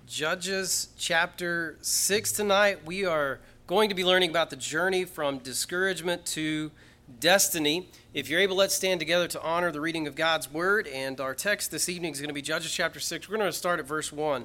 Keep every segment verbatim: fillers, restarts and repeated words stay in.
Judges chapter six tonight. We are going to be learning about the journey from discouragement to destiny. If you're able, let's stand together to honor the reading of God's word. And our text this evening is going to be Judges chapter six. We're going to start at verse one.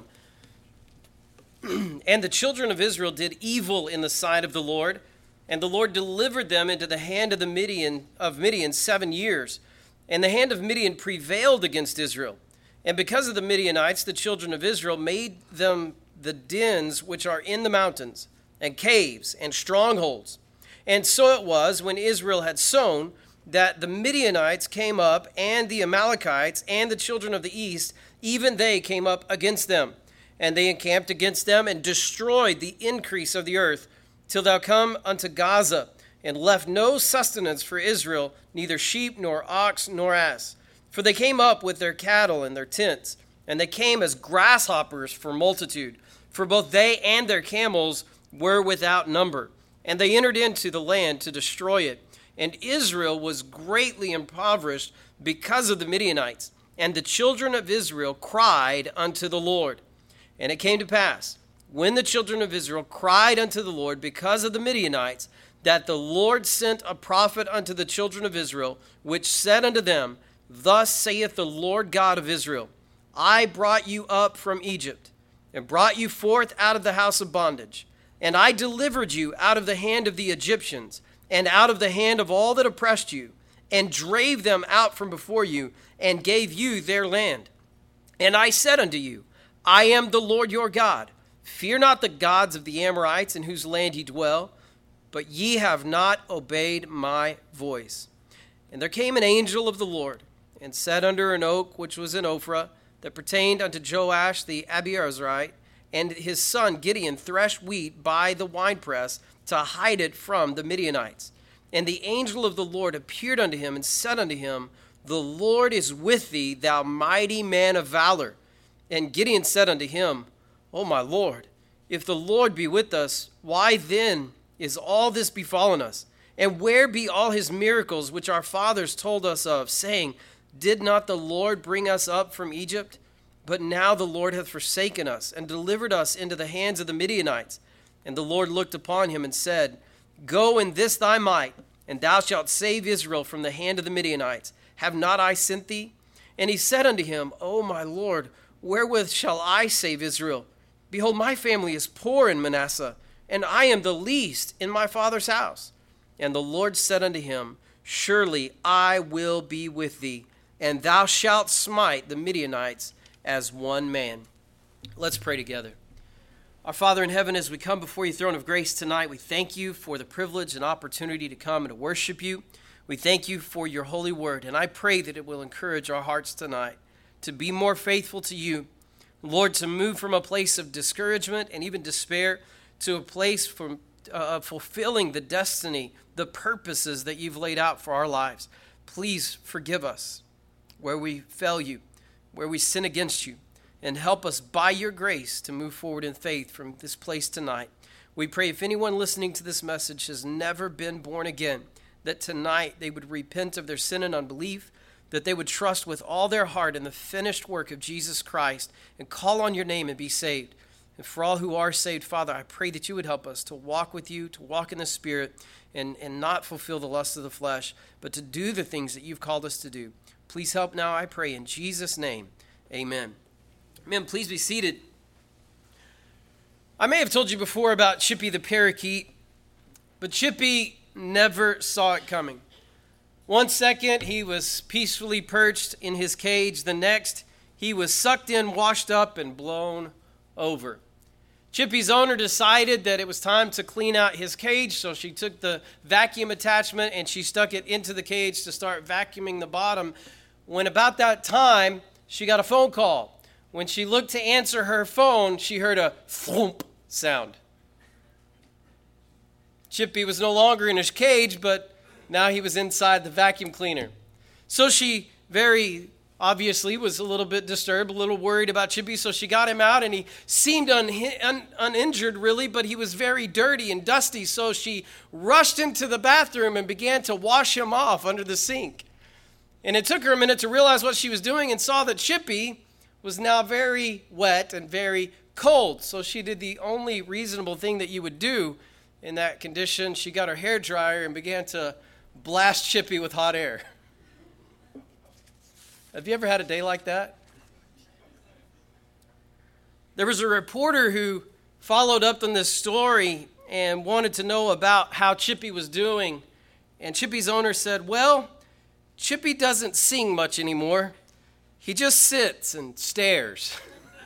And the children of Israel did evil in the sight of the Lord, and the Lord delivered them into the hand of the Midian of Midian seven years. And the hand of Midian prevailed against Israel. And because of the Midianites, the children of Israel made them the dens which are in the mountains, and caves, and strongholds. And so it was, when Israel had sown, that the Midianites came up, and the Amalekites, and the children of the east, even they came up against them. And they encamped against them, and destroyed the increase of the earth, till thou come unto Gaza, and left no sustenance for Israel, neither sheep, nor ox, nor ass. For they came up with their cattle and their tents, and they came as grasshoppers for multitude, for both they and their camels were without number. And they entered into the land to destroy it. And Israel was greatly impoverished because of the Midianites. And the children of Israel cried unto the Lord. And it came to pass, when the children of Israel cried unto the Lord because of the Midianites, that the Lord sent a prophet unto the children of Israel, which said unto them, Thus saith the Lord God of Israel, I brought you up from Egypt, and brought you forth out of the house of bondage. And I delivered you out of the hand of the Egyptians, and out of the hand of all that oppressed you, and drave them out from before you, and gave you their land. And I said unto you, I am the Lord your God. Fear not the gods of the Amorites, in whose land ye dwell, but ye have not obeyed my voice. And there came an angel of the Lord, and sat under an oak which was in Ophrah, that pertained unto Joash the Abiezrite, and his son Gideon threshed wheat by the winepress to hide it from the Midianites. And the angel of the Lord appeared unto him, and said unto him, The Lord is with thee, thou mighty man of valor. And Gideon said unto him, O my Lord, if the Lord be with us, why then is all this befallen us? And where be all his miracles which our fathers told us of, saying, Did not the Lord bring us up from Egypt? But now the Lord hath forsaken us, and delivered us into the hands of the Midianites. And the Lord looked upon him, and said, Go in this thy might, and thou shalt save Israel from the hand of the Midianites. Have not I sent thee? And he said unto him, O my Lord, wherewith shall I save Israel? Behold, my family is poor in Manasseh, and I am the least in my father's house. And the Lord said unto him, Surely I will be with thee, and thou shalt smite the Midianites as one man. Let's pray together. Our Father in heaven, as we come before your throne of grace tonight, we thank you for the privilege and opportunity to come and to worship you. We thank you for your holy word, and I pray that it will encourage our hearts tonight to be more faithful to you. Lord, to move from a place of discouragement and even despair to a place from uh, fulfilling the destiny, the purposes that you've laid out for our lives. Please forgive us where we fail you, where we sin against you, and help us by your grace to move forward in faith from this place tonight. We pray if anyone listening to this message has never been born again, that tonight they would repent of their sin and unbelief, that they would trust with all their heart in the finished work of Jesus Christ and call on your name and be saved. And for all who are saved, Father, I pray that you would help us to walk with you, to walk in the Spirit, and, and not fulfill the lusts of the flesh, but to do the things that you've called us to do. Please help now, I pray, in Jesus' name. Amen. Amen. Please be seated. I may have told you before about Chippy the parakeet, but Chippy never saw it coming. One second, he was peacefully perched in his cage. The next, he was sucked in, washed up, and blown over. Chippy's owner decided that it was time to clean out his cage, so she took the vacuum attachment and she stuck it into the cage to start vacuuming the bottom. When about that time, she got a phone call. When she looked to answer her phone, she heard a thump sound. Chippy was no longer in his cage, but now he was inside the vacuum cleaner. So she very obviously was a little bit disturbed, a little worried about Chippy, so she got him out, and he seemed un- un- uninjured really, but he was very dirty and dusty, so she rushed into the bathroom and began to wash him off under the sink. And it took her a minute to realize what she was doing and saw that Chippy was now very wet and very cold. So she did the only reasonable thing that you would do in that condition. She got her hair dryer and began to blast Chippy with hot air. Have you ever had a day like that? There was a reporter who followed up on this story and wanted to know about how Chippy was doing. And Chippy's owner said, well, Chippy doesn't sing much anymore. He just sits and stares.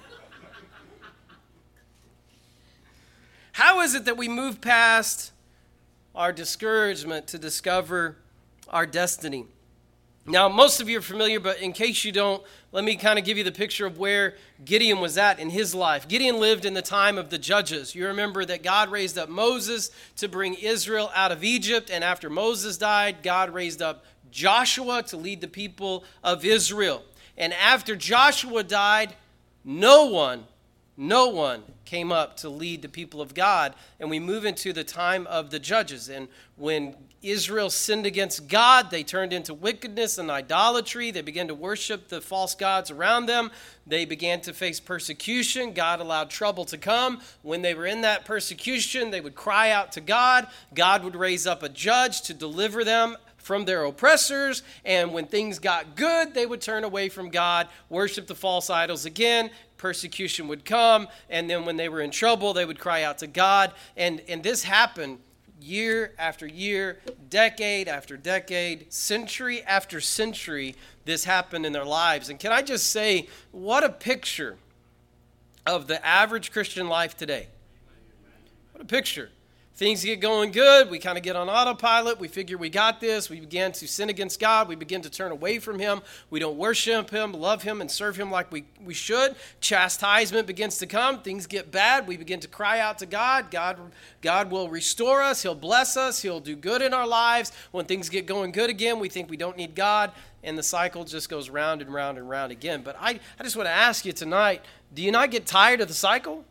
How is it that we move past our discouragement to discover our destiny? Now, most of you are familiar, but in case you don't, let me kind of give you the picture of where Gideon was at in his life. Gideon lived in the time of the judges. You remember that God raised up Moses to bring Israel out of Egypt, and after Moses died, God raised up Joshua to lead the people of Israel. And after Joshua died, no one, no one came up to lead the people of God. And we move into the time of the judges. And when Israel sinned against God, they turned into wickedness and idolatry. They began to worship the false gods around them. They began to face persecution. God allowed trouble to come. When they were in that persecution, they would cry out to God. God would raise up a judge to deliver them from their oppressors. And when things got good, they would turn away from God, worship the false idols again. Persecution would come. And then when they were in trouble, they would cry out to God. And, and this happened year after year, decade after decade, century after century. This happened in their lives. And can I just say, what a picture of the average Christian life today. What a picture. Things get going good. We kind of get on autopilot. We figure we got this. We begin to sin against God. We begin to turn away from him. We don't worship him, love him, and serve him like we, we should. Chastisement begins to come. Things get bad. We begin to cry out to God. God, God will restore us. He'll bless us. He'll do good in our lives. When things get going good again, we think we don't need God, and the cycle just goes round and round and round again. But I, I just want to ask you tonight, do you not get tired of the cycle?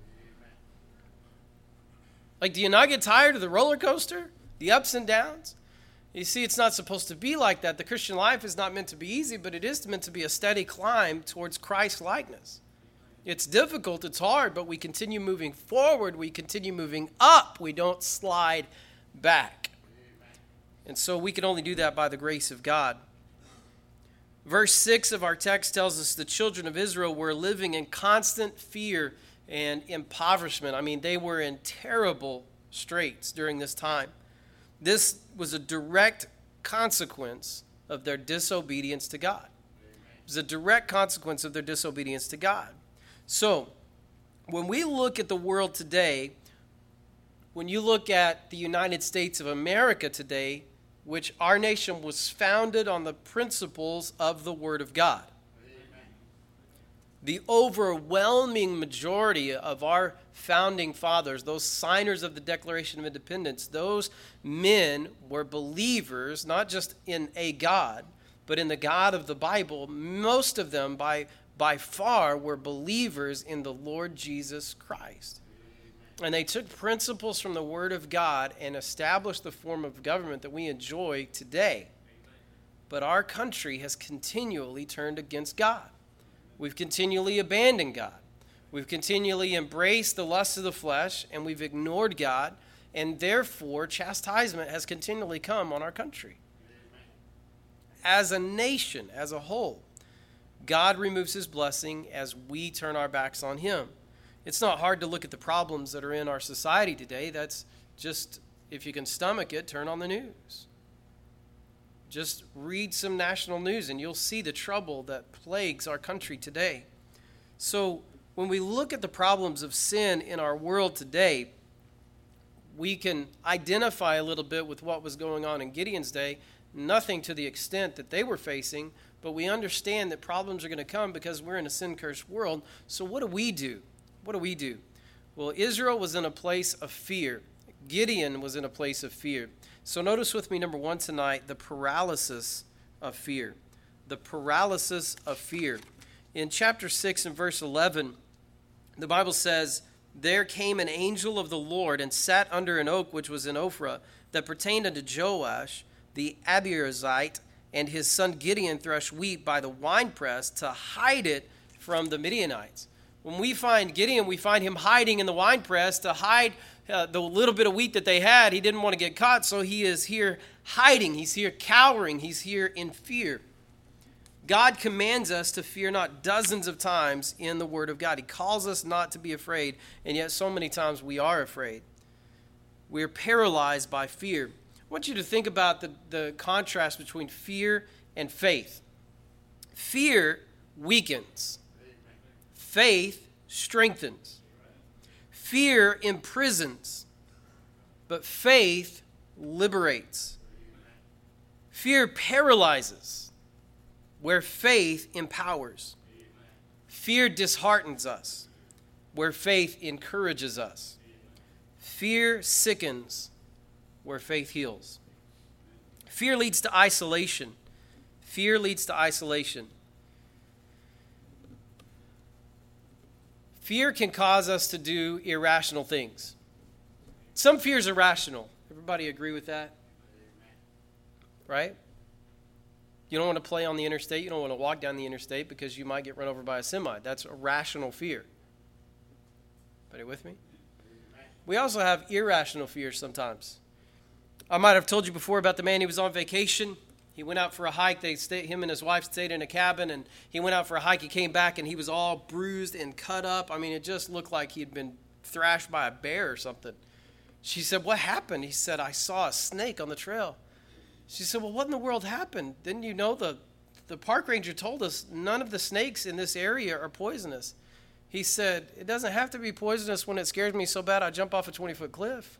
Like, do you not get tired of the roller coaster, the ups and downs? You see, it's not supposed to be like that. The Christian life is not meant to be easy, but it is meant to be a steady climb towards Christ-likeness. It's difficult, it's hard, but we continue moving forward. We continue moving up. We don't slide back. And so we can only do that by the grace of God. Verse six of our text tells us the children of Israel were living in constant fear and impoverishment. I mean, they were in terrible straits during this time. This was a direct consequence of their disobedience to God. It was a direct consequence of their disobedience to God. So, when we look at the world today, when you look at the United States of America today, which our nation was founded on the principles of the Word of God. The overwhelming majority of our founding fathers, those signers of the Declaration of Independence, those men were believers, not just in a God, but in the God of the Bible. Most of them, by, by far, were believers in the Lord Jesus Christ. And they took principles from the Word of God and established the form of government that we enjoy today. But our country has continually turned against God. We've continually abandoned God. We've continually embraced the lusts of the flesh, and we've ignored God, and therefore chastisement has continually come on our country. As a nation, as a whole, God removes his blessing as we turn our backs on him. It's not hard to look at the problems that are in our society today. That's just, if you can stomach it, turn on the news. Just read some national news and you'll see the trouble that plagues our country today. So when we look at the problems of sin in our world today, we can identify a little bit with what was going on in Gideon's day. Nothing to the extent that they were facing, but we understand that problems are going to come because we're in a sin-cursed world. So what do we do? What do we do? Well, Israel was in a place of fear. Gideon was in a place of fear. So notice with me, number one tonight, the paralysis of fear. The paralysis of fear. In chapter six and verse eleven, the Bible says, "There came an angel of the Lord and sat under an oak which was in Ophrah, that pertained unto Joash the Abiezrite, and his son Gideon threshed wheat by the winepress to hide it from the Midianites." When we find Gideon, we find him hiding in the winepress to hide uh, the little bit of wheat that they had. He didn't want to get caught, so he is here hiding. He's here cowering. He's here in fear. God commands us to fear not dozens of times in the Word of God. He calls us not to be afraid, and yet so many times we are afraid. We're paralyzed by fear. I want you to think about the, the contrast between fear and faith. Fear weakens. Faith strengthens. Fear imprisons, but faith liberates. Fear paralyzes, where faith empowers. Fear disheartens us, where faith encourages us. Fear sickens, where faith heals. Fear leads to isolation. Fear leads to isolation. Fear can cause us to do irrational things. Some fears are rational. Everybody agree with that? Right? You don't want to play on the interstate. You don't want to walk down the interstate because you might get run over by a semi. That's a rational fear. Everybody with me? We also have irrational fears sometimes. I might have told you before about the man who was on vacation. He went out for a hike. They stayed, him and his wife stayed in a cabin, and he went out for a hike. He came back, and he was all bruised and cut up. I mean, it just looked like he had been thrashed by a bear or something. She said, "What happened?" He said, "I saw a snake on the trail." She said, "Well, what in the world happened? Didn't you know the, the park ranger told us none of the snakes in this area are poisonous?" He said, "It doesn't have to be poisonous when it scares me so bad I jump off a twenty-foot cliff."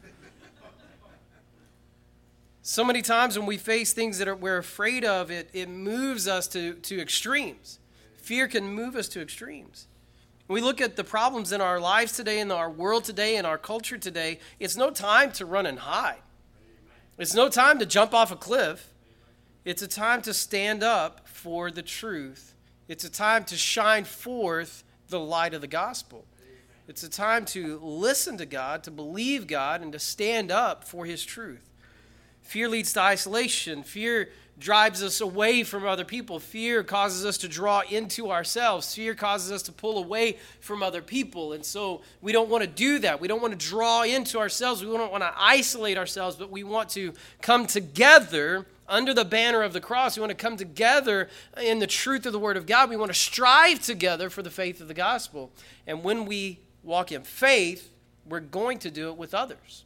So many times when we face things that are, we're afraid of, it, it moves us to, to extremes. Fear can move us to extremes. When we look at the problems in our lives today, in our world today, in our culture today, it's no time to run and hide. It's no time to jump off a cliff. It's a time to stand up for the truth. It's a time to shine forth the light of the gospel. It's a time to listen to God, to believe God, and to stand up for his truth. Fear leads to isolation. Fear drives us away from other people. Fear causes us to draw into ourselves. Fear causes us to pull away from other people. And so we don't want to do that. We don't want to draw into ourselves. We don't want to isolate ourselves, but we want to come together under the banner of the cross. We want to come together in the truth of the Word of God. We want to strive together for the faith of the gospel. And when we walk in faith, we're going to do it with others.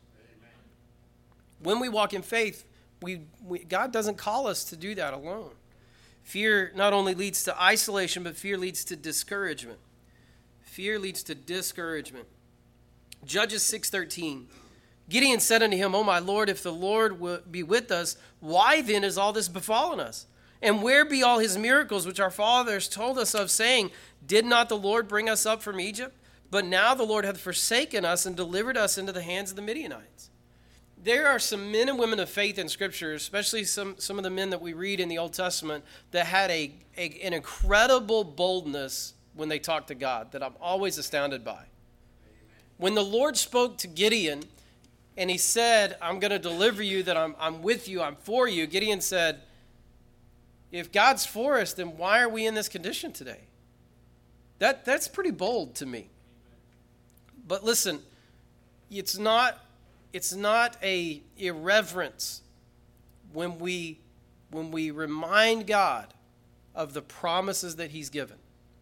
When we walk in faith, we, we God doesn't call us to do that alone. Fear not only leads to isolation, but fear leads to discouragement. Fear leads to discouragement. Judges six thirteen. Gideon said unto him, "O my Lord, if the Lord will be with us, why then is all this befallen us? And where be all his miracles which our fathers told us of, saying, Did not the Lord bring us up from Egypt? But now the Lord hath forsaken us and delivered us into the hands of the Midianites." There are some men and women of faith in Scripture, especially some, some of the men that we read in the Old Testament, that had a, a an incredible boldness when they talked to God that I'm always astounded by. Amen. When the Lord spoke to Gideon and he said, "I'm going to deliver you, that I'm, I'm with you, I'm for you," Gideon said, "If God's for us, then why are we in this condition today?" That That's pretty bold to me. But listen, it's not... It's not a irreverence when we when we remind God of the promises that he's given.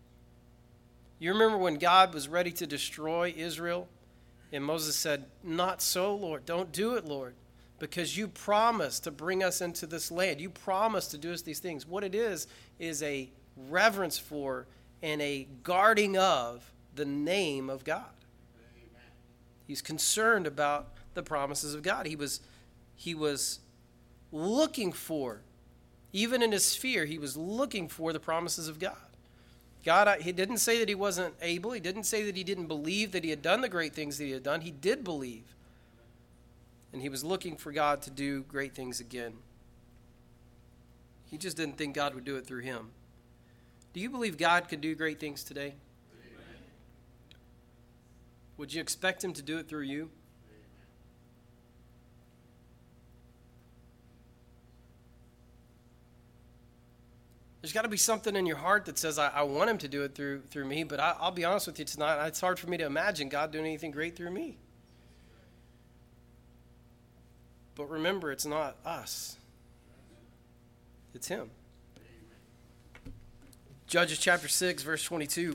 You remember when God was ready to destroy Israel, and Moses said, "Not so, Lord. Don't do it, Lord, because you promised to bring us into this land. You promised to do us these things." What it is is a reverence for and a guarding of the name of God. Amen. He's concerned about the promises of God. He was, he was looking for, even in his fear, he was looking for the promises of God. God, he didn't say that he wasn't able. He didn't say that he didn't believe that he had done the great things that he had done. He did believe. And he was looking for God to do great things again. He just didn't think God would do it through him. Do you believe God could do great things today? Amen. Would you expect him to do it through you? There's got to be something in your heart that says, I, I want him to do it through through me, but I, I'll be honest with you tonight, it's hard for me to imagine God doing anything great through me. But remember, it's not us. It's him. Judges chapter six, verse twenty-two.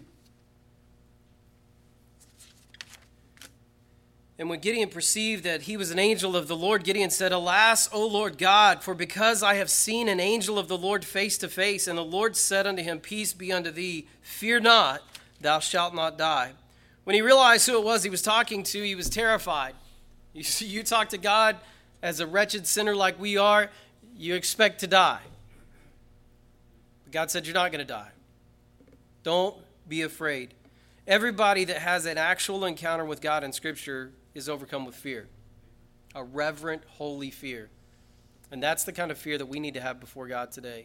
And when Gideon perceived that he was an angel of the Lord, Gideon said, Alas, O Lord God, for because I have seen an angel of the Lord face to face, and the Lord said unto him, Peace be unto thee, fear not, thou shalt not die. When he realized who it was he was talking to, he was terrified. You see, you talk to God as a wretched sinner like we are, you expect to die. But God said, you're not going to die. Don't be afraid. Everybody that has an actual encounter with God in Scripture is overcome with fear. A reverent, holy fear. And that's the kind of fear that we need to have before God today.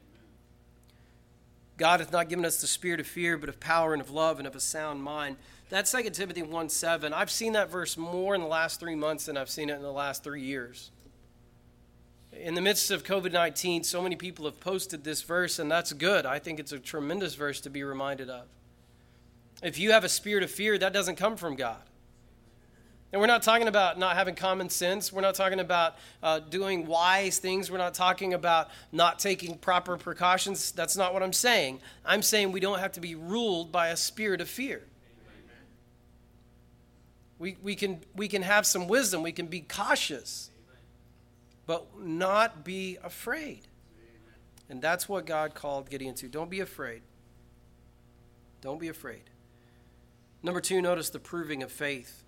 God hath not given us the spirit of fear, but of power and of love and of a sound mind. That's Second Timothy one seven. I've seen that verse more in the last three months than I've seen it in the last three years. In the midst of covid nineteen, so many people have posted this verse, and that's good. I think it's a tremendous verse to be reminded of. If you have a spirit of fear, that doesn't come from God. And we're not talking about not having common sense. We're not talking about uh, doing wise things. We're not talking about not taking proper precautions. That's not what I'm saying. I'm saying we don't have to be ruled by a spirit of fear. We, we can, we can have some wisdom. We can be cautious, but not be afraid. And that's what God called Gideon to. Don't be afraid. Don't be afraid. Number two, notice the proving of faith.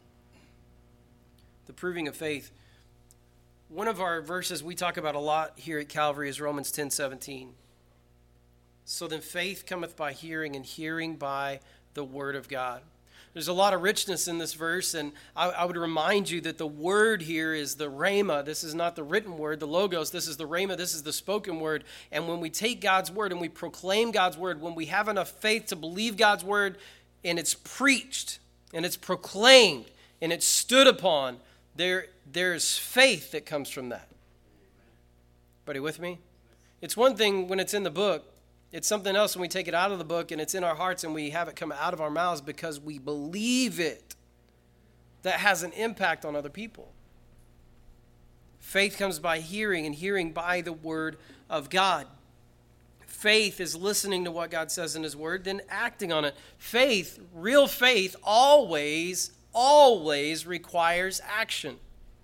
The proving of faith. One of our verses we talk about a lot here at Calvary is Romans ten seventeen. So then faith cometh by hearing, and hearing by the word of God. There's a lot of richness in this verse, and I, I would remind you that the word here is the rhema. This is not the written word, the logos. This is the rhema. This is the spoken word. And when we take God's word and we proclaim God's word, when we have enough faith to believe God's word, and it's preached, and it's proclaimed, and it's stood upon, there, there's faith that comes from that. Everybody with me? It's one thing when it's in the book. It's something else when we take it out of the book and it's in our hearts and we have it come out of our mouths because we believe it. That has an impact on other people. Faith comes by hearing, and hearing by the word of God. Faith is listening to what God says in his word, then acting on it. Faith, real faith, always, always requires action.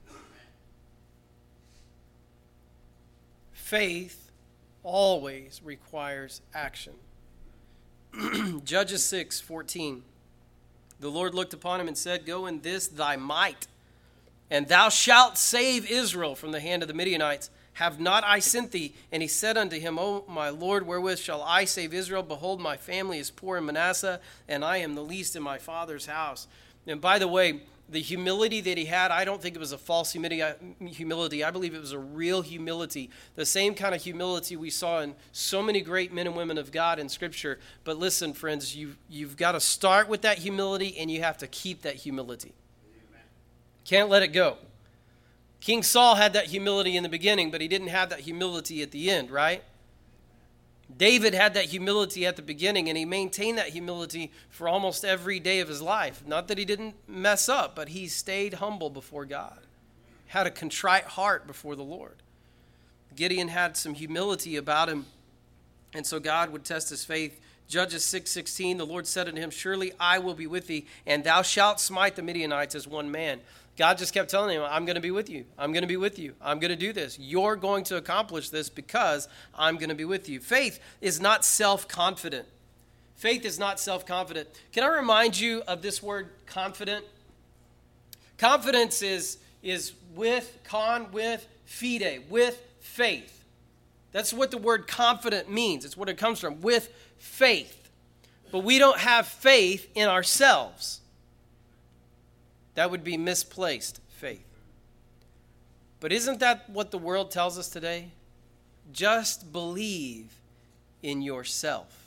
Faith always requires action. Judges six fourteen. The Lord looked upon him and said, Go in this thy might, and thou shalt save Israel from the hand of the Midianites. Have not I sent thee? And he said unto him, O my Lord, wherewith shall I save Israel? Behold, my family is poor in Manasseh, and I am the least in my father's house. And by the way, the humility that he had, I don't think it was a false humility. I believe it was a real humility. The same kind of humility we saw in so many great men and women of God in Scripture. But listen, friends, you, you've got to start with that humility, and you have to keep that humility. Amen. Can't let it go. King Saul had that humility in the beginning, but he didn't have that humility at the end, right? David had that humility at the beginning, and he maintained that humility for almost every day of his life. Not that he didn't mess up, but he stayed humble before God, had a contrite heart before the Lord. Gideon had some humility about him, and so God would test his faith. Judges six sixteen, the Lord said unto him, Surely I will be with thee, and thou shalt smite the Midianites as one man. God just kept telling him, I'm going to be with you. I'm going to be with you. I'm going to do this. You're going to accomplish this because I'm going to be with you. Faith is not self-confident. Faith is not self-confident. Can I remind you of this word confident? Confidence is, is with, con, with, fide, with faith. That's what the word confident means. It's what it comes from, with faith. But we don't have faith in ourselves. That would be misplaced faith. But isn't that what the world tells us today? Just believe in yourself.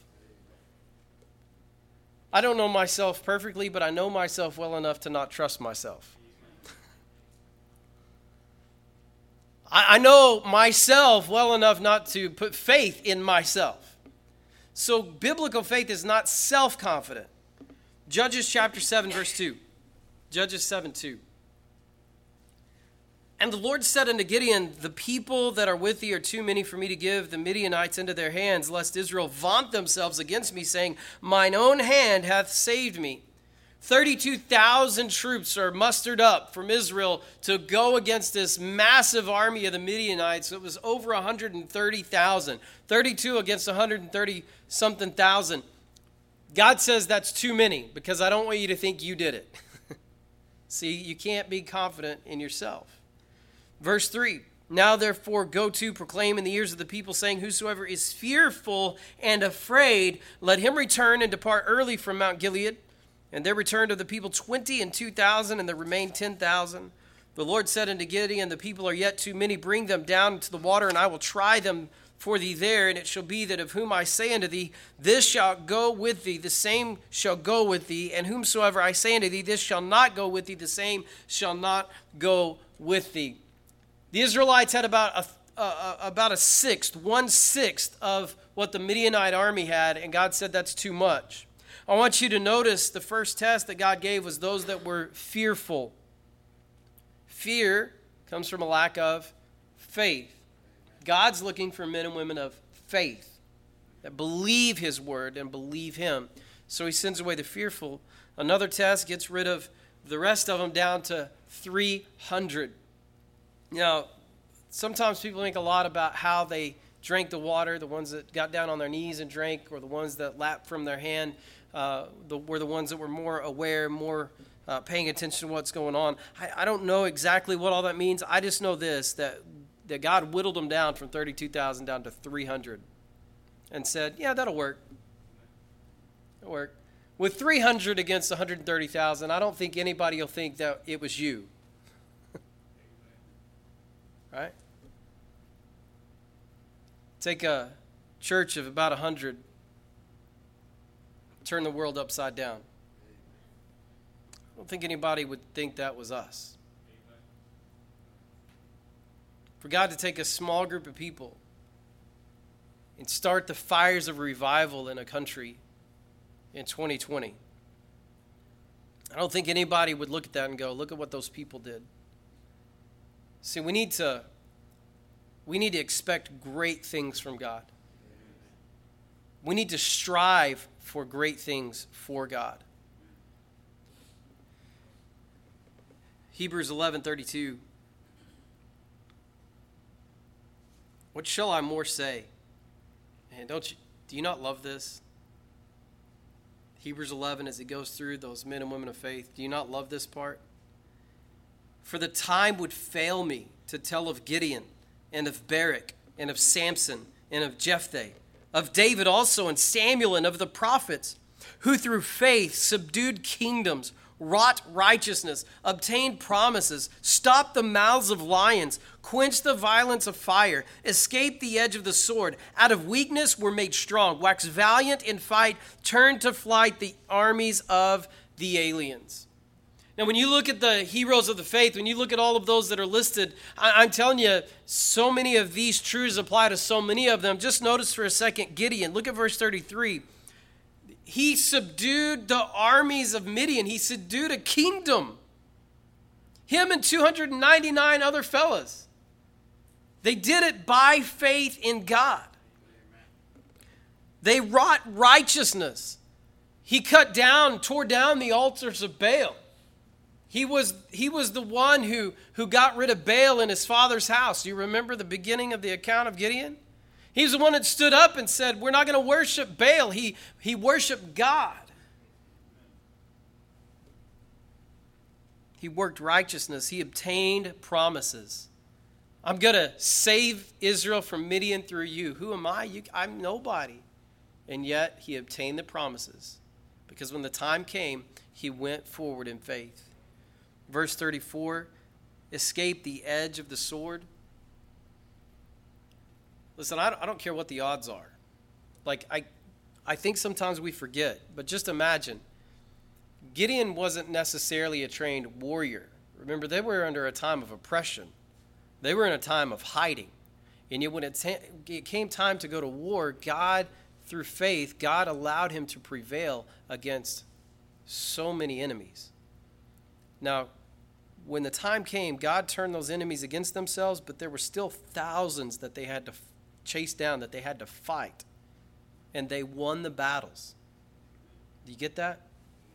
I don't know myself perfectly, but I know myself well enough to not trust myself. I, I know myself well enough not to put faith in myself. So biblical faith is not self-confident. Judges chapter seven, verse two. Judges seven, two. And the Lord said unto Gideon, the people that are with thee are too many for me to give the Midianites into their hands, lest Israel vaunt themselves against me, saying, mine own hand hath saved me. thirty-two thousand troops are mustered up from Israel to go against this massive army of the Midianites. It was over one hundred thirty thousand. thirty-two against one hundred thirty something thousand. God says that's too many because I don't want you to think you did it. See, you can't be confident in yourself. Verse three, now therefore go to proclaim in the ears of the people, saying, whosoever is fearful and afraid, let him return and depart early from Mount Gilead. And there returned of the people twenty and two thousand, and there remained ten thousand. The Lord said unto Gideon, the people are yet too many, bring them down to the water, and I will try them for thee there. And it shall be that of whom I say unto thee, this shall go with thee, the same shall go with thee. And whomsoever I say unto thee, this shall not go with thee, the same shall not go with thee. The Israelites had about a, uh, about a sixth, one-sixth of what the Midianite army had, and God said that's too much. I want you to notice the first test that God gave was those that were fearful. Fear comes from a lack of faith. God's looking for men and women of faith that believe his word and believe him. So he sends away the fearful. Another test gets rid of the rest of them down to three hundred. Now, sometimes people think a lot about how they drank the water, the ones that got down on their knees and drank, or the ones that lapped from their hand, uh, the, were the ones that were more aware, more uh, paying attention to what's going on. I, I don't know exactly what all that means. I just know this, that, that God whittled them down from thirty-two thousand down to three hundred and said, yeah, that'll work. It'll work. With three hundred against one hundred thirty thousand, I don't think anybody will think that it was you. Right? Take a church of about one hundred, turn the world upside down. I don't think anybody would think that was us. For God to take a small group of people and start the fires of revival in a country in twenty twenty, I don't think anybody would look at that and go, look at what those people did. See, we need to we need to expect great things from God. We need to strive for great things for God. Hebrews eleven thirty-two. What shall I more say? Man, don't you do you not love this? Hebrews eleven, as it goes through those men and women of faith, do you not love this part? For the time would fail me to tell of Gideon and of Barak and of Samson and of Jephthah, of David also and Samuel and of the prophets, who through faith subdued kingdoms, wrought righteousness, obtained promises, stopped the mouths of lions, quenched the violence of fire, escaped the edge of the sword, out of weakness were made strong, waxed valiant in fight, turned to flight the armies of the aliens. Now, when you look at the heroes of the faith, when you look at all of those that are listed, I, I'm telling you, so many of these truths apply to so many of them. Just notice for a second Gideon. Look at verse thirty-three. He subdued the armies of Midian. He subdued a kingdom. Him and two hundred ninety-nine other fellas. They did it by faith in God. They wrought righteousness. He cut down, tore down the altars of Baal. He was, he was the one who, who got rid of Baal in his father's house. Do you remember the beginning of the account of Gideon? He was the one that stood up and said, we're not going to worship Baal. He, he worshiped God. He worked righteousness. He obtained promises. I'm going to save Israel from Midian through you. Who am I? You, I'm nobody. And yet he obtained the promises. Because when the time came, he went forward in faith. Verse thirty-four, escape the edge of the sword. Listen, I don't, I don't care what the odds are. Like, I, I think sometimes we forget, but just imagine. Gideon wasn't necessarily a trained warrior. Remember, they were under a time of oppression. They were in a time of hiding. And yet when it, ta- it came time to go to war, God, through faith, God allowed him to prevail against so many enemies. Now, when the time came, God turned those enemies against themselves, but there were still thousands that they had to chase down, that they had to fight. And they won the battles. Do you get that?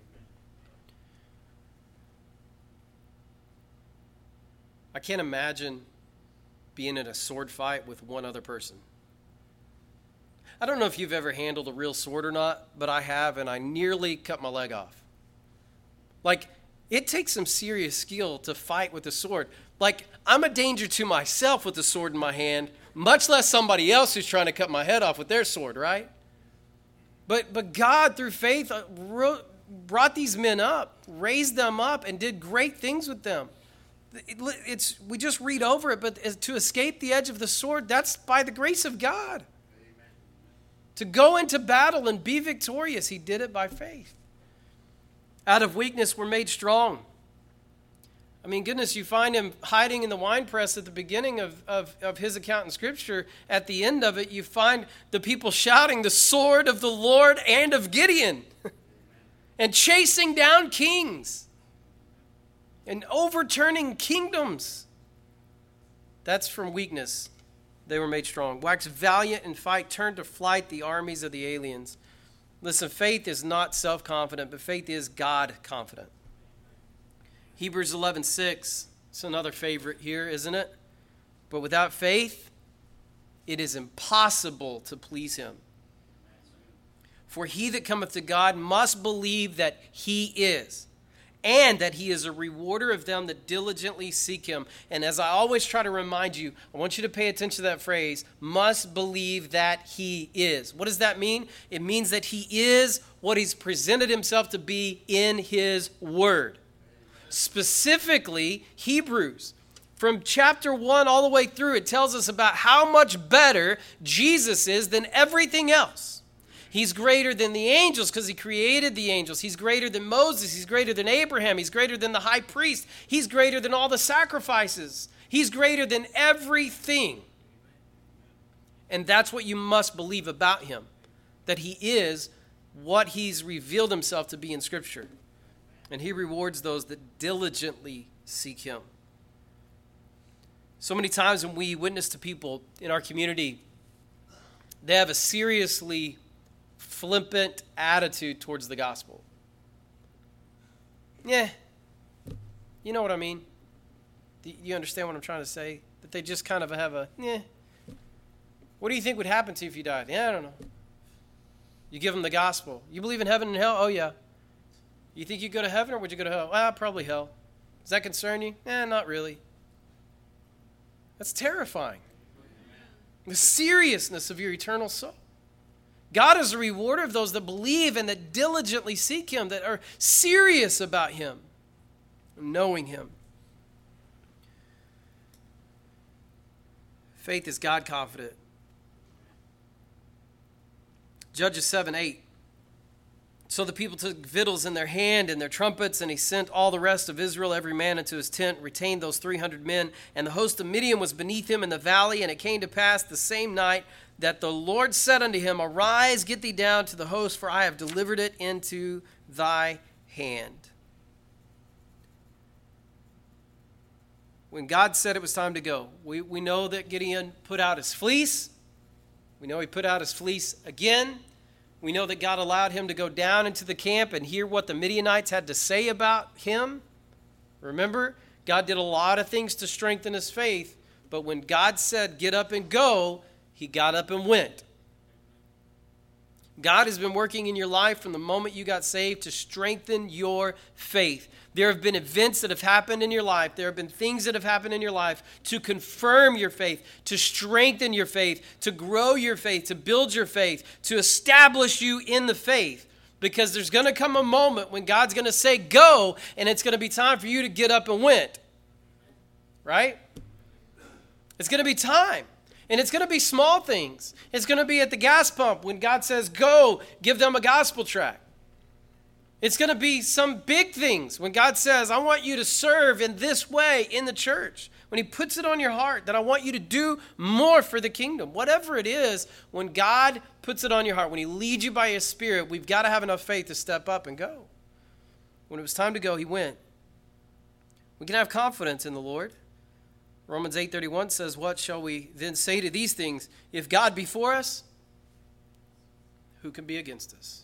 I can't imagine being in a sword fight with one other person. I don't know if you've ever handled a real sword or not, but I have, and I nearly cut my leg off. Like, it takes some serious skill to fight with a sword. Like, I'm a danger to myself with a sword in my hand, much less somebody else who's trying to cut my head off with their sword, right? But but God, through faith, brought these men up, raised them up, and did great things with them. It's we just read over it, but to escape the edge of the sword, that's by the grace of God. Amen. To go into battle and be victorious, he did it by faith. Out of weakness, we're made strong. I mean, goodness, you find him hiding in the winepress at the beginning of, of, of his account in Scripture. At the end of it, you find the people shouting the sword of the Lord and of Gideon and chasing down kings and overturning kingdoms. That's from weakness. They were made strong. Wax valiant in fight, turn to flight the armies of the aliens. Listen, faith is not self-confident, but faith is God-confident. Hebrews eleven six, it's another favorite here, isn't it? But without faith, it is impossible to please him. For he that cometh to God must believe that he is, and that he is a rewarder of them that diligently seek him. And as I always try to remind you, I want you to pay attention to that phrase, must believe that he is. What does that mean? It means that he is what he's presented himself to be in his word. Specifically, Hebrews. From chapter one all the way through, it tells us about how much better Jesus is than everything else. He's greater than the angels because he created the angels. He's greater than Moses. He's greater than Abraham. He's greater than the high priest. He's greater than all the sacrifices. He's greater than everything. And that's what you must believe about him, that he is what he's revealed himself to be in Scripture. And he rewards those that diligently seek him. So many times when we witness to people in our community, they have a seriously flippant attitude towards the gospel. Yeah, you know what I mean? Do you understand what I'm trying to say? That they just kind of have a, yeah. What do you think would happen to you if you died? Yeah, I don't know. You give them the gospel. You believe in heaven and hell? Oh, yeah. You think you'd go to heaven or would you go to hell? Ah, probably hell. Does that concern you? Eh, not really. That's terrifying. The seriousness of your eternal soul. God is a rewarder of those that believe and that diligently seek him, that are serious about him, knowing him. Faith is God confident. Judges seven eight. So the people took victuals in their hand and their trumpets, and he sent all the rest of Israel, every man into his tent, retained those three hundred men. And the host of Midian was beneath him in the valley. And it came to pass the same night that the Lord said unto him, Arise, get thee down to the host, for I have delivered it into thy hand. When God said it was time to go, we, we know that Gideon put out his fleece. We know he put out his fleece again. We know that God allowed him to go down into the camp and hear what the Midianites had to say about him. Remember, God did a lot of things to strengthen his faith, but when God said, get up and go, he got up and went. God has been working in your life from the moment you got saved to strengthen your faith. There have been events that have happened in your life. There have been things that have happened in your life to confirm your faith, to strengthen your faith, to grow your faith, to build your faith, to establish you in the faith. Because there's going to come a moment when God's going to say, go, and it's going to be time for you to get up and went. Right? It's going to be time. And it's going to be small things. It's going to be at the gas pump when God says, go, give them a gospel tract. It's going to be some big things when God says, I want you to serve in this way in the church. When he puts it on your heart that I want you to do more for the kingdom. Whatever it is, when God puts it on your heart, when he leads you by his Spirit, we've got to have enough faith to step up and go. When it was time to go, he went. We can have confidence in the Lord. Romans eight thirty-one says, what shall we then say to these things? If God be for us, who can be against us?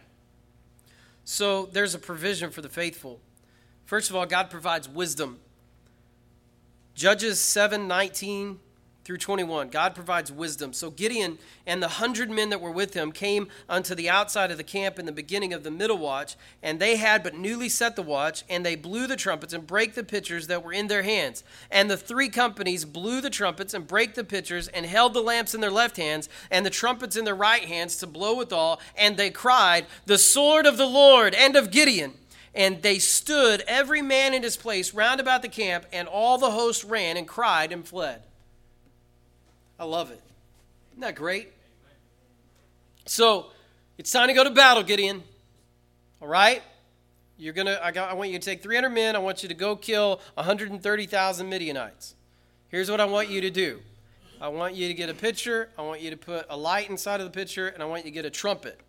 So there's a provision for the faithful. First of all, God provides wisdom. Judges seven nineteen through twenty-one, God provides wisdom. So Gideon and the hundred men that were with him came unto the outside of the camp in the beginning of the middle watch, and they had but newly set the watch, and they blew the trumpets and brake the pitchers that were in their hands. And the three companies blew the trumpets and brake the pitchers and held the lamps in their left hands and the trumpets in their right hands to blow withal, and they cried, the sword of the Lord and of Gideon. And they stood, every man in his place, round about the camp, and all the host ran and cried and fled. I love it. Isn't that great? So, it's time to go to battle, Gideon. All right? You're gonna. I, got, I want you to take three hundred men. I want you to go kill one hundred thirty thousand Midianites. Here's what I want you to do. I want you to get a pitcher. I want you to put a light inside of the pitcher, and I want you to get a trumpet.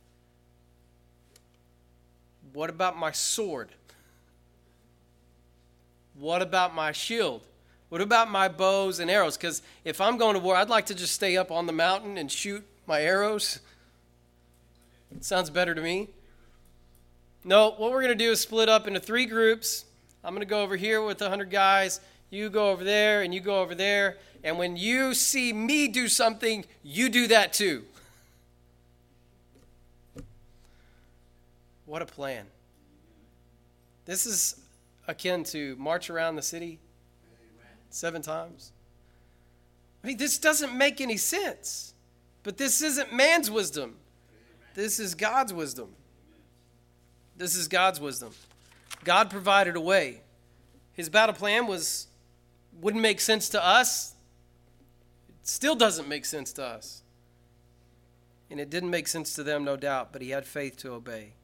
What about my sword? What about my shield? What about my bows and arrows? Because if I'm going to war, I'd like to just stay up on the mountain and shoot my arrows. It sounds better to me. No, what we're going to do is split up into three groups. I'm going to go over here with one hundred guys. You go over there, and you go over there. And when you see me do something, you do that too. What a plan. This is akin to march around the city seven times. I mean, this doesn't make any sense. But this isn't man's wisdom. This is God's wisdom. This is God's wisdom. God provided a way. His battle plan was wouldn't make sense to us. It still doesn't make sense to us. And it didn't make sense to them, no doubt, but he had faith to obey.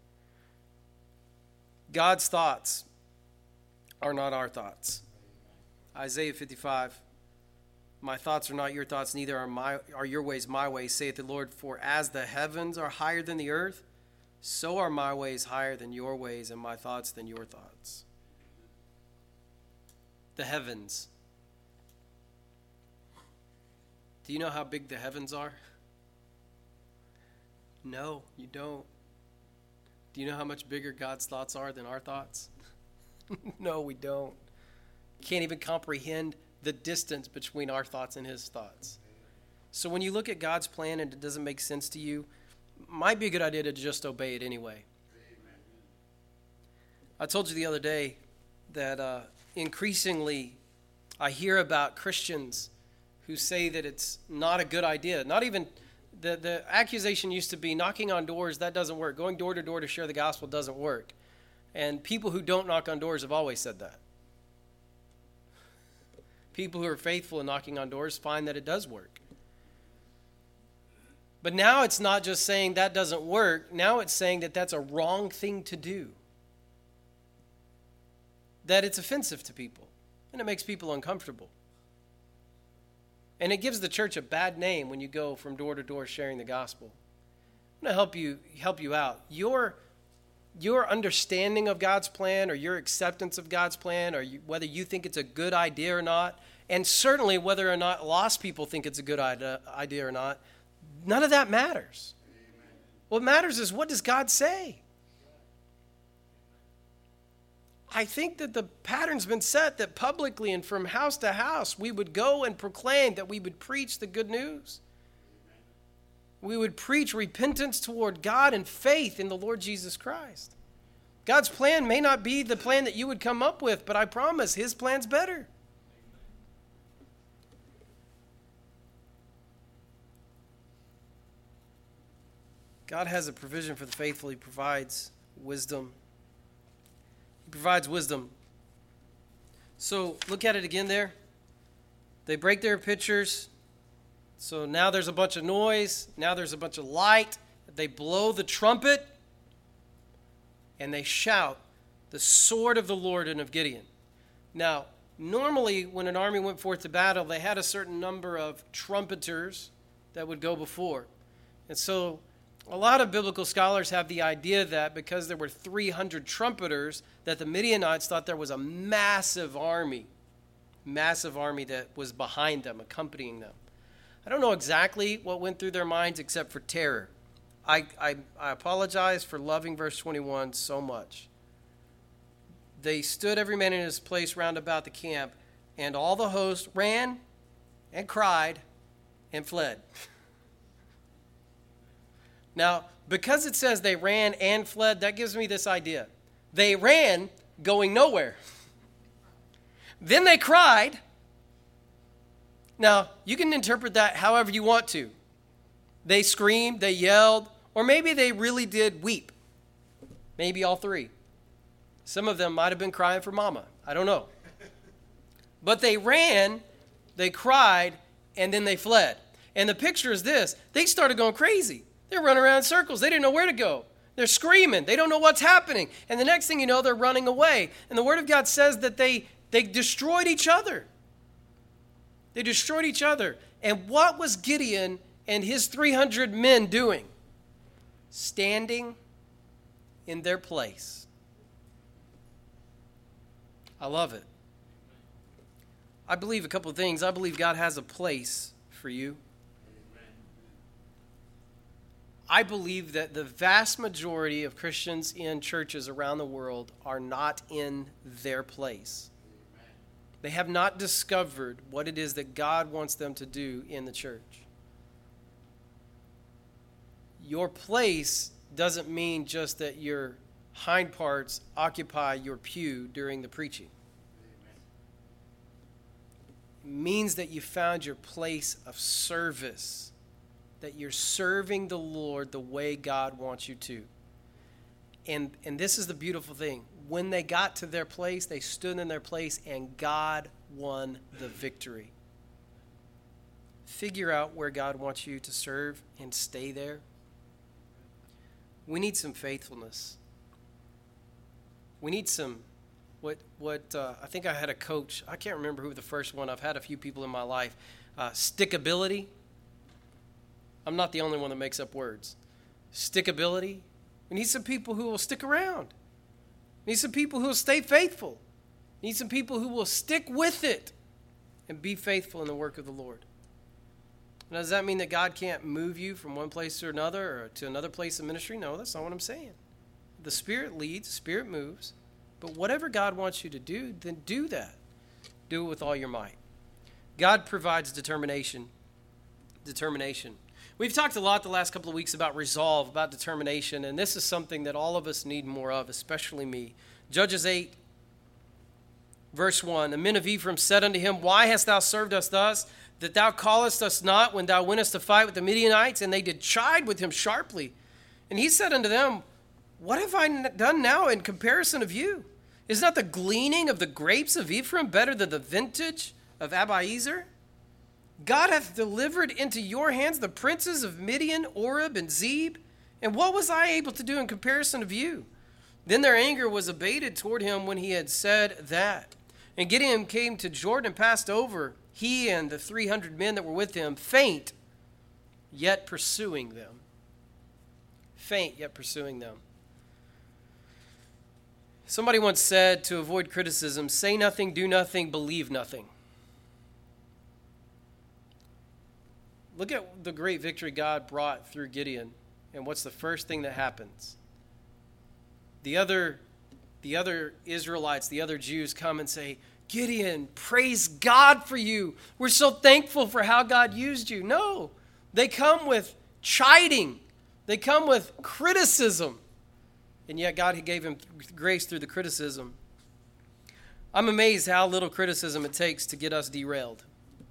God's thoughts are not our thoughts. Isaiah fifty-five, my thoughts are not your thoughts, neither are my are your ways my ways, saith the Lord. For as the heavens are higher than the earth, so are my ways higher than your ways, and my thoughts than your thoughts. The heavens. Do you know how big the heavens are? No, you don't. Do you know how much bigger God's thoughts are than our thoughts? No, we don't. Can't even comprehend the distance between our thoughts and his thoughts. So when you look at God's plan and it doesn't make sense to you, it might be a good idea to just obey it anyway. I told you the other day that uh, increasingly I hear about Christians who say that it's not a good idea. Not even, the, the accusation used to be knocking on doors, that doesn't work. Going door to door to share the gospel doesn't work. And people who don't knock on doors have always said that. People who are faithful in knocking on doors find that it does work. But now it's not just saying that doesn't work. Now it's saying that that's a wrong thing to do. That it's offensive to people. And it makes people uncomfortable. And it gives the church a bad name when you go from door to door sharing the gospel. I'm going to help you help you out. Your, your understanding of God's plan or your acceptance of God's plan or you, whether you think it's a good idea or not, and certainly whether or not lost people think it's a good idea, idea or not, none of that matters. Amen. What matters is, what does God say? I think that the pattern's been set that publicly and from house to house, we would go and proclaim, that we would preach the good news. We would preach repentance toward God and faith in the Lord Jesus Christ. God's plan may not be the plan that you would come up with, but I promise his plan's better. God has a provision for the faithful. He provides wisdom. He provides wisdom. So look at it again there. They break their pitchers. So now there's a bunch of noise. Now there's a bunch of light. They blow the trumpet. and they shout, "The sword of the Lord and of Gideon." Now, normally when an army went forth to battle, they had a certain number of trumpeters that would go before. And so a lot of biblical scholars have the idea that because there were three hundred trumpeters, that the Midianites thought there was a massive army, massive army that was behind them, accompanying them. I don't know exactly what went through their minds except for terror. I, I, I apologize for loving verse twenty-one so much. They stood every man in his place round about the camp, and all the host ran and cried and fled. Now, because it says they ran and fled, that gives me this idea. They ran going nowhere. Then they cried. Now, you can interpret that however you want to. They screamed, they yelled, or maybe they really did weep. Maybe all three. Some of them might have been crying for mama. I don't know. But they ran, they cried, and then they fled. And the picture is this. They started going crazy. They're running around in circles. They didn't know where to go. They're screaming. They don't know what's happening. And the next thing you know, they're running away. And the Word of God says that they, they destroyed each other. They destroyed each other. And what was Gideon and his three hundred men doing? Standing in their place. I love it. I believe a couple of things. I believe God has a place for you. I believe that the vast majority of Christians in churches around the world are not in their place. They have not discovered what it is that God wants them to do in the church. Your place doesn't mean just that your hind parts occupy your pew during the preaching. It means that you found your place of service, that you're serving the Lord the way God wants you to. And, and this is the beautiful thing. When they got to their place, they stood in their place, and God won the victory. Figure out where God wants you to serve and stay there. We need some faithfulness. We need some, what, what uh, I think I had a coach, I can't remember who the first one, I've had a few people in my life, uh, stickability. I'm not the only one that makes up words. Stickability. We need some people who will stick around. We need some people who will stay faithful. We need some people who will stick with it and be faithful in the work of the Lord. Now, does that mean that God can't move you from one place to another or to another place of ministry? No, that's not what I'm saying. The Spirit leads, the Spirit moves. But whatever God wants you to do, then do that. Do it with all your might. God provides determination. Determination. We've talked a lot the last couple of weeks about resolve, about determination, and this is something that all of us need more of, especially me. Judges eight, verse one, the men of Ephraim said unto him, Why hast thou served us thus, that thou callest us not when thou wentest to fight with the Midianites? And they did chide with him sharply. And he said unto them, What have I done now in comparison of you? Is not the gleaning of the grapes of Ephraim better than the vintage of Abiezer? God hath delivered into your hands the princes of Midian, Oreb, and Zeb. And what was I able to do in comparison of you? Then their anger was abated toward him when he had said that. And Gideon came to Jordan and passed over, he and the three hundred men that were with him, faint, yet pursuing them. Faint, yet pursuing them. Somebody once said, to avoid criticism, say nothing, do nothing, believe nothing. Look at the great victory God brought through Gideon. And what's the first thing that happens? The other, the other Israelites, the other Jews come and say, Gideon, praise God for you. We're so thankful for how God used you. No, they come with chiding. They come with criticism. And yet God gave him grace through the criticism. I'm amazed how little criticism it takes to get us derailed.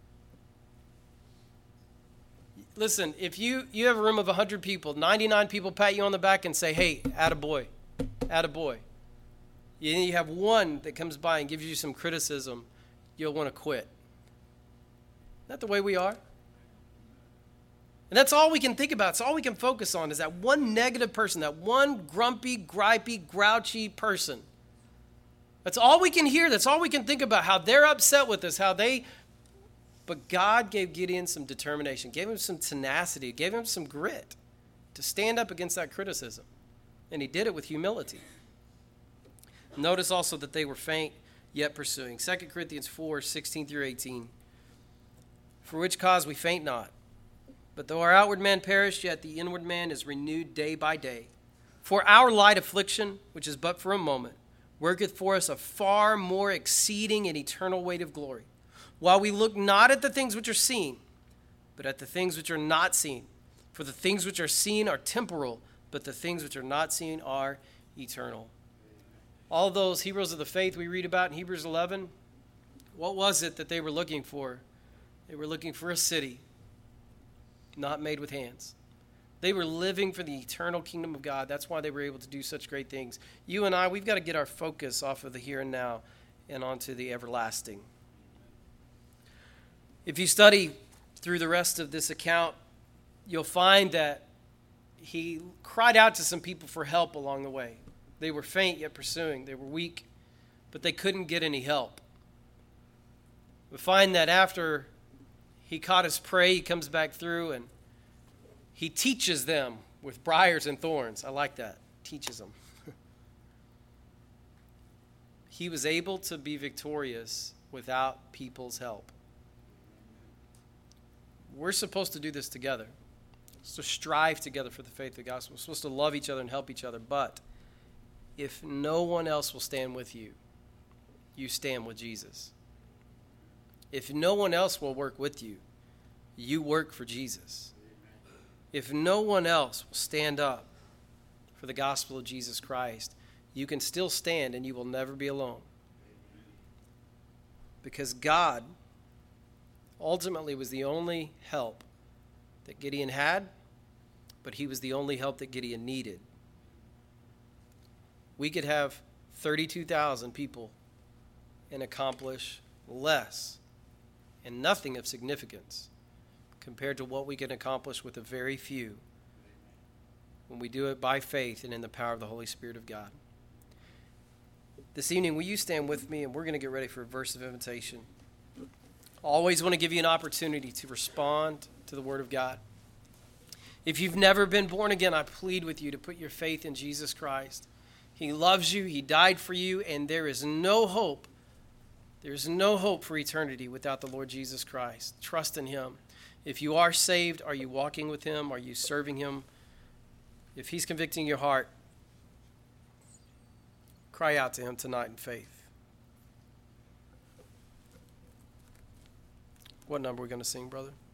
Listen, if you, you have a room of one hundred people, ninety-nine people pat you on the back and say, hey, attaboy, attaboy. And you have one that comes by and gives you some criticism, you'll want to quit. Isn't that the way we are? And that's all we can think about. It's all we can focus on is that one negative person, that one grumpy, gripey, grouchy person. That's all we can hear. That's all we can think about, how they're upset with us, how they... But God gave Gideon some determination, gave him some tenacity, gave him some grit to stand up against that criticism. And he did it with humility. Notice also that they were faint, yet pursuing. Second Corinthians four, sixteen through eighteen. For which cause we faint not. But though our outward man perish, yet the inward man is renewed day by day. For our light affliction, which is but for a moment, worketh for us a far more exceeding and eternal weight of glory. While we look not at the things which are seen, but at the things which are not seen. For the things which are seen are temporal, but the things which are not seen are eternal. All those heroes of the faith we read about in Hebrews eleven, what was it that they were looking for? They were looking for a city not made with hands. They were living for the eternal kingdom of God. That's why they were able to do such great things. You and I, we've got to get our focus off of the here and now and onto the everlasting. If you study through the rest of this account, you'll find that he cried out to some people for help along the way. They were faint yet pursuing. They were weak, but they couldn't get any help. We find that after he caught his prey, he comes back through and he teaches them with briars and thorns. I like that. Teaches them. He was able to be victorious without people's help. We're supposed to do this together. So strive together for the faith of the gospel. We're supposed to love each other and help each other. But if no one else will stand with you, you stand with Jesus. If no one else will work with you, you work for Jesus. If no one else will stand up for the gospel of Jesus Christ, you can still stand and you will never be alone. Because God ultimately was the only help that Gideon had, but he was the only help that Gideon needed. We could have thirty-two thousand people and accomplish less and nothing of significance compared to what we can accomplish with a very few when we do it by faith and in the power of the Holy Spirit of God. This evening, will you stand with me, and we're going to get ready for a verse of invitation. Always want to give you an opportunity to respond to the Word of God. If you've never been born again, I plead with you to put your faith in Jesus Christ. He loves you, He died for you, and there is no hope. There is no hope for eternity without the Lord Jesus Christ. Trust in Him. If you are saved, are you walking with Him? Are you serving Him? If He's convicting your heart, cry out to Him tonight in faith. What number are we going to sing, brother?